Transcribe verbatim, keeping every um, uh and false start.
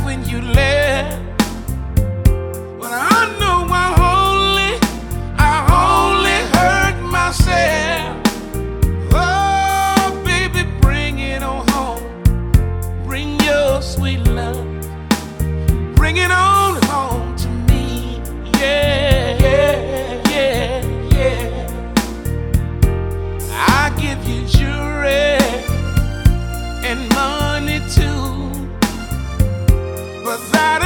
when you left. But I know I only, I only hurt myself. Oh, baby, bring it on home. Bring your sweet love. Bring it on home to me. Yeah, yeah, yeah, yeah. I give you jewelry and money too, but that